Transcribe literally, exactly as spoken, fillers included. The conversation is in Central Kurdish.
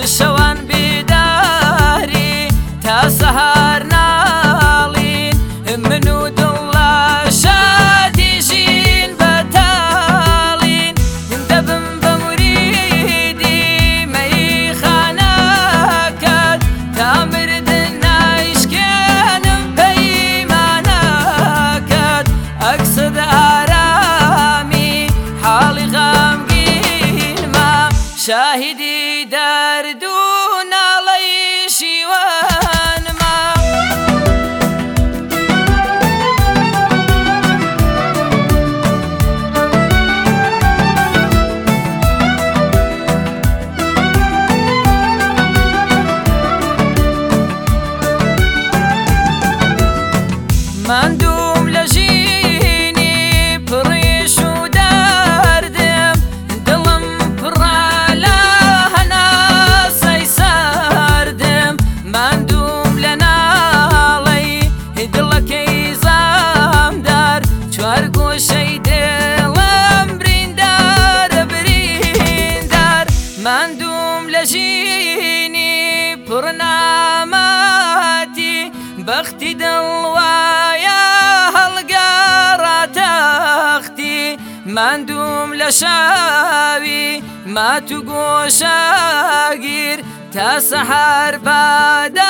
شەوان بیداری تا سەهار ناڵین من و دڵە شادی ژین بەتاڵین دەبم بە موریدی مەیخانەکەت تا مردن نایشکێنم پەیمانەکەت ئەکسد ئارامی حاڵی غەمگینمە شاهیدی دەرد و ناڵەی شیوانمە ماندووم لە ژینی پڕیش و دەردم دڵم پڕە لە هەناسەی سەردم ماندووم لە ناڵەی دڵەکەی زامدار چوار گۆشەی دڵم بریندارە بریندار ماندووم لە ژینی پڕ نامەتی بەختی دڵوایە هەڵگەڕاتەختی ماندووم لە شاوی مات و گۆشەگیر تا سەحار بادە